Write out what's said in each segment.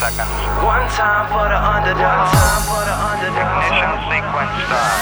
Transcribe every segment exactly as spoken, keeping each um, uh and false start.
seconds. One time for the underdog. One time for the underdog. Ignition sequence start.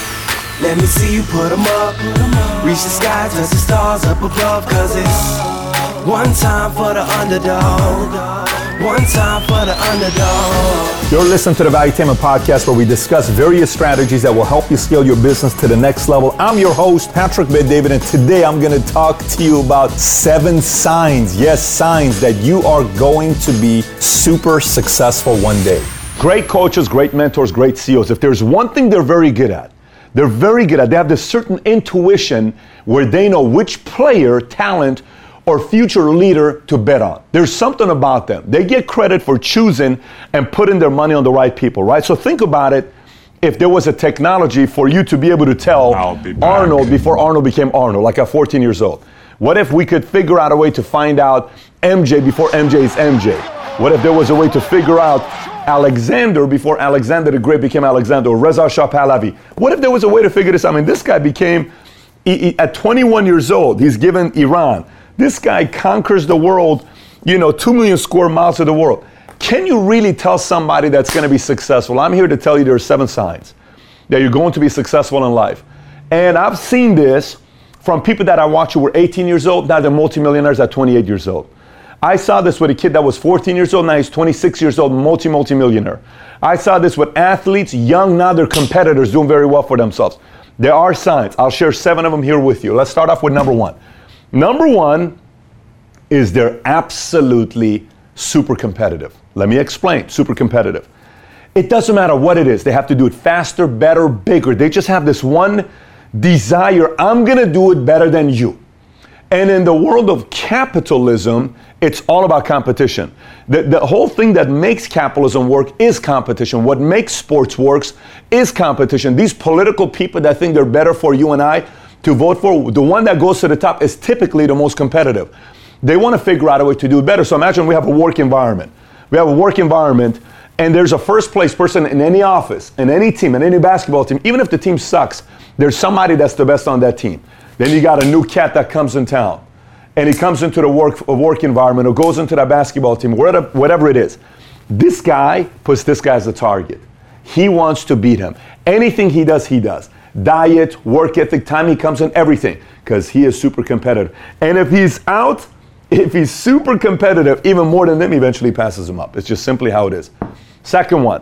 Let me see you put 'em up. Reach the sky, touch the stars up above. Cause it's one time for the underdog. One time for the underdog. You're listening to the Valuetainment Podcast, where we discuss various strategies that will help you scale your business to the next level. I'm your host, Patrick Bet-David, and today I'm going to talk to you about seven signs, yes, signs that you are going to be super successful one day. Great coaches, great mentors, great C E Os. If there's one thing they're very good at, they're very good at, they have this certain intuition where they know which player, talent, or future leader to bet on. There's something about them. They get credit for choosing and putting their money on the right people, right? So think about it. If there was a technology for you to be able to tell be Arnold before Arnold became Arnold, like at fourteen years old. What if we could figure out a way to find out M J before M J is M J? What if there was a way to figure out Alexander before Alexander the Great became Alexander, or Reza Shah Pahlavi? What if there was a way to figure this out? I mean, this guy became, he, he, at twenty-one years old, he's given Iran. This guy conquers the world, you know, two million square miles of the world. Can you really tell somebody that's going to be successful? I'm here to tell you there are seven signs that you're going to be successful in life. And I've seen this from people that I watch who were eighteen years old, now they're multimillionaires at twenty-eight years old. I saw this with a kid that was fourteen years old, now he's twenty-six years old, multi, multi-millionaire. I saw this with athletes, young, now they're competitors doing very well for themselves. There are signs. I'll share seven of them here with you. Let's start off with number one. Number one is they're absolutely super competitive. Let me explain, super competitive. It doesn't matter what it is. They have to do it faster, better, bigger. They just have this one desire, I'm gonna do it better than you. And in the world of capitalism, it's all about competition. The, the whole thing that makes capitalism work is competition. What makes sports works is competition. These political people that think they're better for you and I to vote for, the one that goes to the top is typically the most competitive. They want to figure out a way to do it better. So imagine we have a work environment. We have a work environment and there's a first place person in any office, in any team, in any basketball team. Even if the team sucks, there's somebody that's the best on that team. Then you got a new cat that comes in town and he comes into the work, work environment or goes into that basketball team, whatever, whatever it is. This guy puts this guy as a target. He wants to beat him. Anything he does, he does. Diet, work ethic, time he comes in, everything, because he is super competitive. And if he's out, if he's super competitive, even more than them, he eventually passes him up. It's just simply how it is. Second one,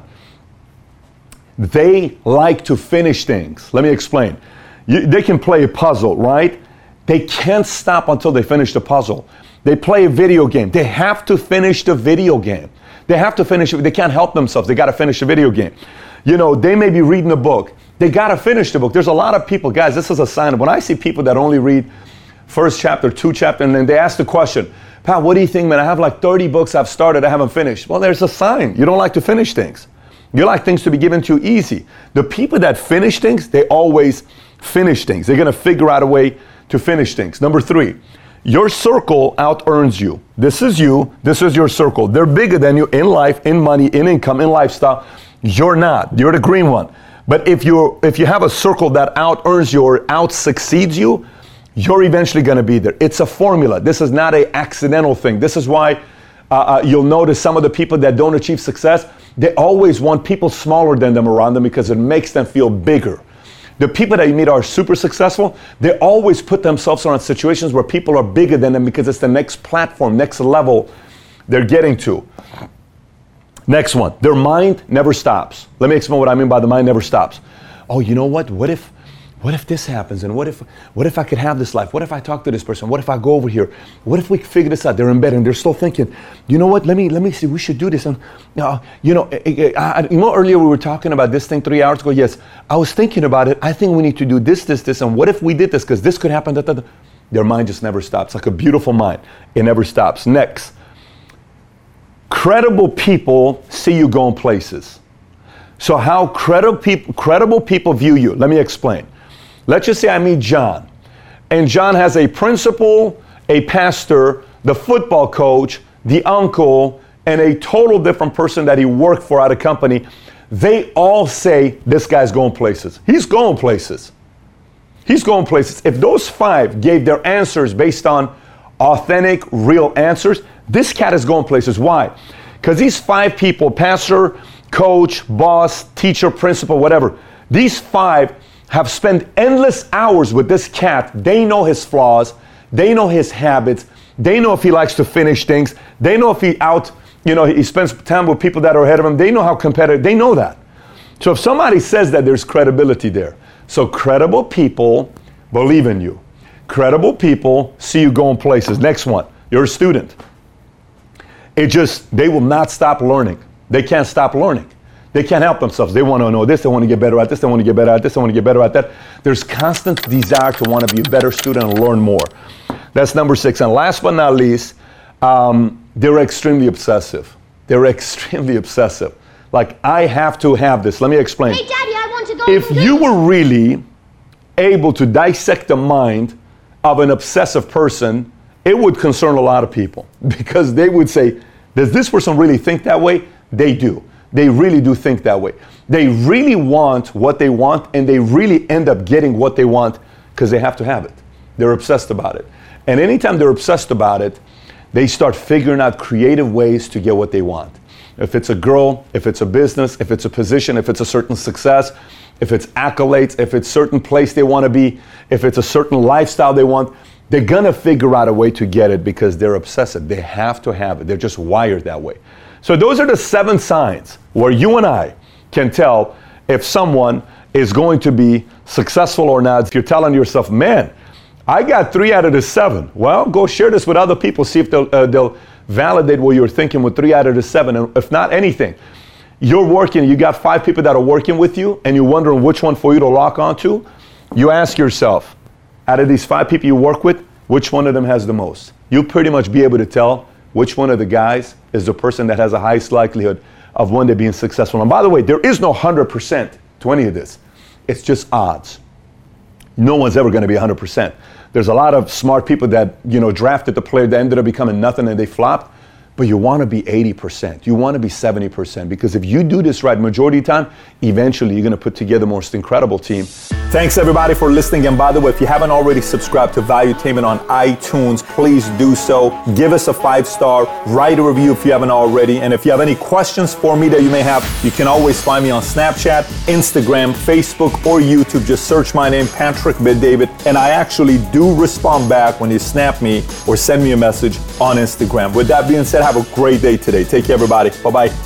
they like to finish things. Let me explain. You, they can play a puzzle, right? They can't stop until they finish the puzzle. They play a video game. They have to finish the video game. They have to finish it. They can't help themselves. They got to finish the video game. You know, they may be reading a book. They got to finish the book. There's a lot of people, guys, this is a sign of when I see people that only read first chapter, two chapter, and then they ask the question, Pat, what do you think, man? I have like thirty books I've started, I haven't finished. Well, there's a sign. You don't like to finish things. You like things to be given to you easy. The people that finish things, they always finish things. They're going to figure out a way to finish things. Number three, your circle out-earns you. This is you. This is your circle. They're bigger than you in life, in money, in income, in lifestyle. You're not. You're the green one. But if you're if you have a circle that out-earns you or out-succeeds you, you're eventually going to be there. It's a formula. This is not an accidental thing. This is why uh, uh, you'll notice some of the people that don't achieve success, they always want people smaller than them around them because it makes them feel bigger. The people that you meet are super successful, they always put themselves around situations where people are bigger than them because it's the next platform, next level they're getting to. Next one, their mind never stops. Let me explain what I mean by the mind never stops. Oh, you know what? What if, what if this happens? And what if, what if I could have this life? What if I talk to this person? What if I go over here? What if we figure this out? They're in bed and they're still thinking, you know what? Let me, let me see. We should do this. And uh, you know, I, I, you know, earlier we were talking about this thing three hours ago. Yes, I was thinking about it. I think we need to do this, this, this. And what if we did this? Because this could happen. Da, da, da. Their mind just never stops. Like a beautiful mind. It never stops. Next. Credible people see you going places. So how credible people, credible people view you, let me explain. Let's just say I meet John, and John has a principal, a pastor, the football coach, the uncle, and a total different person that he worked for at a company. They all say, this guy's going places. He's going places. He's going places. If those five gave their answers based on authentic, real answers, this cat is going places. Why? Because these five people, pastor, coach, boss, teacher, principal, whatever, these five have spent endless hours with this cat. They know his flaws. They know his habits. They know if he likes to finish things. They know if he out, you know, he spends time with people that are ahead of him. They know how competitive. They know that. So if somebody says that, there's credibility there. So credible people believe in you. Credible people see you going places. Next one, you're a student. It just, they will not stop learning. They can't stop learning. They can't help themselves. They want to know this, they want to get better at this, they want to get better at this, they want to get better at that. There's constant desire to want to be a better student and learn more. That's number six. And last but not least, um, they're extremely obsessive. They're extremely obsessive. Like, I have to have this. Let me explain. Hey, Daddy, I want to go. If you were really able to dissect the mind of an obsessive person, it would concern a lot of people, because they would say, does this person really think that way? They do. They really do think that way. They really want what they want, and they really end up getting what they want because they have to have it. They're obsessed about it. And anytime they're obsessed about it, they start figuring out creative ways to get what they want. If it's a girl, if it's a business, if it's a position, if it's a certain success, if it's accolades, if it's a certain place they want to be, if it's a certain lifestyle they want, they're going to figure out a way to get it because they're obsessive. They have to have it. They're just wired that way. So those are the seven signs where you and I can tell if someone is going to be successful or not. If you're telling yourself, man, I got three out of the seven. Well, go share this with other people. See if they'll, uh, they'll validate what you're thinking with three out of the seven. And if not anything, you're working, you got five people that are working with you, and you're wondering which one for you to lock onto. You ask yourself, out of these five people you work with, which one of them has the most? You'll pretty much be able to tell which one of the guys is the person that has the highest likelihood of one day being successful. And by the way, there is no one hundred percent to any of this. It's just odds. No one's ever going to be one hundred percent. There's a lot of smart people that, you know, drafted the player that ended up becoming nothing and they flopped. But you want to be eighty percent. You want to be seventy percent. Because if you do this right majority of the time, eventually you're going to put together the most incredible team. Thanks everybody for listening. And by the way, if you haven't already subscribed to Valuetainment on iTunes, please do so. Give us a five star. Write a review if you haven't already. And if you have any questions for me that you may have, you can always find me on Snapchat, Instagram, Facebook, or YouTube. Just search my name, Patrick Bet-David. And I actually do respond back when you snap me or send me a message on Instagram. With that being said, have a great day today. Take care, everybody. Bye-bye.